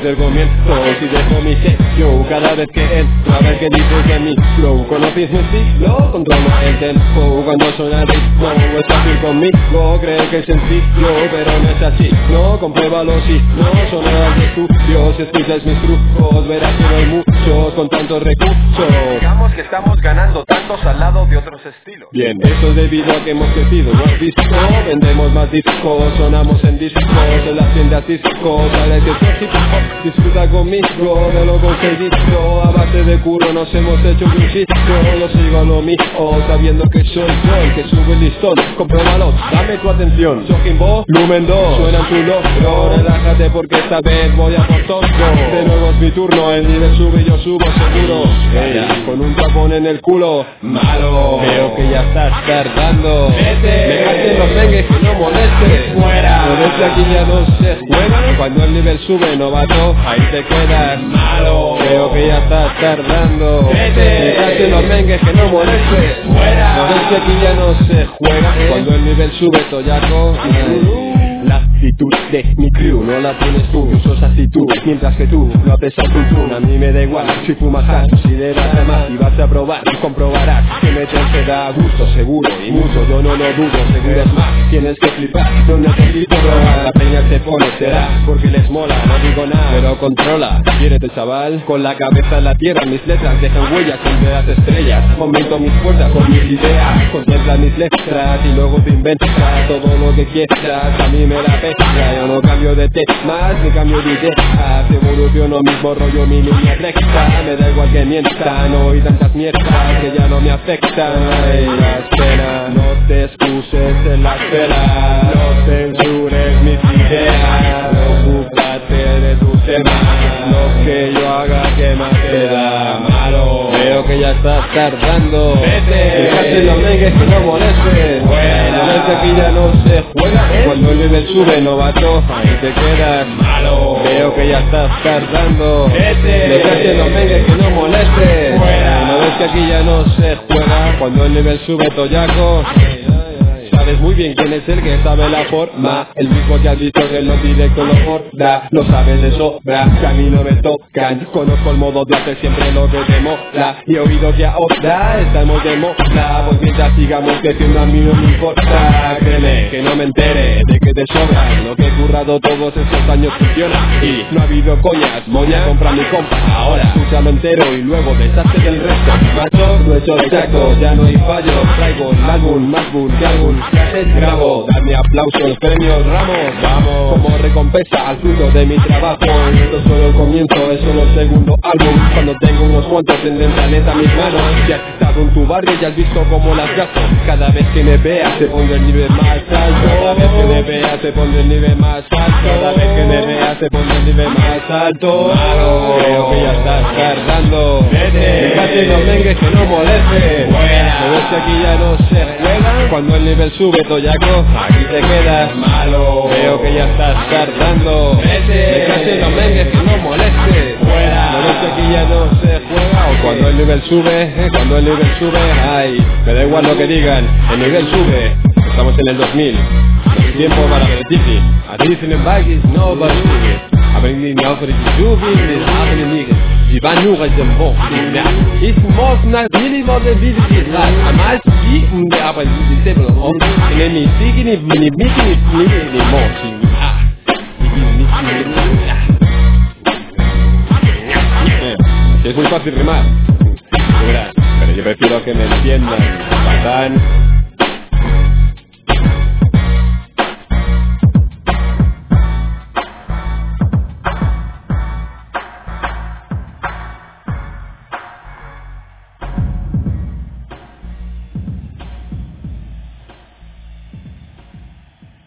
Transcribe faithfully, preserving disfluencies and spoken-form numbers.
desde el comienzo. Si dejo mi sello cada vez que entro, a ver qué dices de mi flow. ¿Conoces mi estilo? Controlo el tempo cuando suena el ritmo. Es fácil conmigo, creo que es sencillo, pero no es así. No, compruébalo si no son horas de estudio. Si escuchas mis trucos, verás que no hay muchos con tantos recursos. Digamos que estamos ganando tantos al lado de otros estilos. Bien, eso es debido a que hemos crecido. ¿No has visto? Vendemos más discos, sonamos en discos, en las tiendas discos. Sale que soy hip hop, disfruta conmigo de lo conseguido. A base de culo nos hemos hecho un sitio. Yo sigo lo mismo, sabiendo que soy yo el que sube el listón. Compruébalo, dame tu atención. Shocking Bo, Lumen dos, suena en tu logro. Relájate porque esta vez voy a por todo. De nuevo es mi turno, el nivel sube y yo subo seguro. Hey, con un tapón en el culo, malo. Veo que ya estás tardando. Vete. Me cachen los dengues que no moleste. Fuera. Pero desde aquí ya no se juega. Cuando el nivel sube, novato, ahí te quedas. Malo. Veo que ya estás tardando. Vete. Me cachen los dengues que no moleste. Fuera. Pero desde aquí ya no se juega. Cuando el nivel sube, toyaco. La actitud de mi crew no la tienes tú, yo sos actitud, mientras que tú no haces autotune. A mí me da igual si fumas hash, si le das de más y vas a probar, comprobarás que meterse da gusto, seguro y mucho, yo no lo dudo, seguro es más, tienes que flipar, no necesito probar. La peña se pone, será porque les mola, no digo nada, pero controla. Quiérete chaval, con la cabeza en la tierra, mis letras dejan huellas entre las estrellas. Aumento mis puertas con mis ideas, contempla mis letras y luego te inventas todo lo que quieras. A mí me la pesca, yo no cambio de temas ni cambio de ideas, evoluciono mismo rollo, mi línea recta. Me da igual que mientan, no oí tantas mierdas que ya no me afectan. Ay, las penas, no te excuses en la espera, no censures mis ideas, ocúpate de tus temas, lo que yo haga que más te da. Malo, veo que ya estás tardando. Vete, fíjate los mengues que no molestes. Bueno, no es que aquí ya no se juega, ¿eh? Cuando el nivel sube, novato, ahí te quedas. Malo, veo que ya estás tardando. Vete, fíjate los mengues que no molestes. Fuera, no ves que aquí ya no se juega. Cuando el nivel sube, toyaco. Sabes muy bien quién es el que sabe la forma, el mismo que has dicho que en los directos lo borda. Lo sabes de sobra, que a mí no me tocan. Conozco el modo de hacer siempre lo que te mola, y he oído que ahora estamos de moda. Pues mientras sigamos creciendo a mí no me importa. Créeme que no me entere de que te sobra lo que he currado todos estos años funciona. Y no ha habido coñas, moña, compra mi compa. Ahora escúchalo entero y luego deshazte del resto. Macho, lo he hecho exacto, ya no hay fallo. Traigo el álbum más boom que álbum. Grabo, darme aplausos, premios, ramos, vamos, como recompensa al fruto de mi trabajo. Esto es solo el comienzo, es solo el segundo álbum. Cuando tengo unos cuantos tendré el planeta mis manos. Ya has estado en tu barrio, ya has visto cómo las gasto. Cada vez que me veas te pondré el nivel más alto. Cada vez que me veas te pondré el nivel más alto. Cada vez que me veas te pondré el nivel más alto. Claro, creo que ya estás tardando. Vete, fíjate los mengues que no moleste. Fuera, pero es que aquí ya no se juega. Cuando el nivel sube, toyaco, aquí te quedas. Malo, veo que ya estás tardando. Vete, me cachen los mengues que no moleste. Fuera, no ves que aquí ya no se juega. O cuando el nivel sube, eh, cuando el nivel sube, ay, me da igual lo que digan, el nivel sube. Estamos en el dos mil, no hay tiempo para ver el tiki. A ti sin embargo, no va a subir. A ver ni no voor die zoeveel is aan de nigger. Die van nu uit de bocht. Ja, is morgen naar jullie wat de video is laat. En maar die om de arbeid die zitten om. En dan niet zie je niet, niet niet niet niet niet morgen. Ah, die niet niet. Es muy fácil rimar, pero yo prefiero que me entiendan. Patán.